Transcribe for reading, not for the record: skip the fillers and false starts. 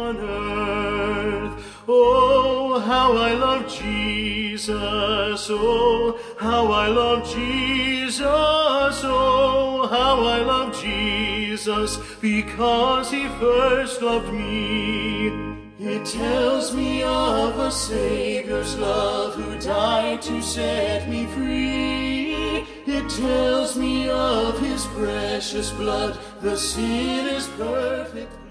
on earth. Oh, how I love Jesus. Oh, how I love Jesus. Oh, how I love Jesus, because he first loved me. It tells me of a Savior's love who died to set me free. It tells me of his precious blood, the sinner's perfect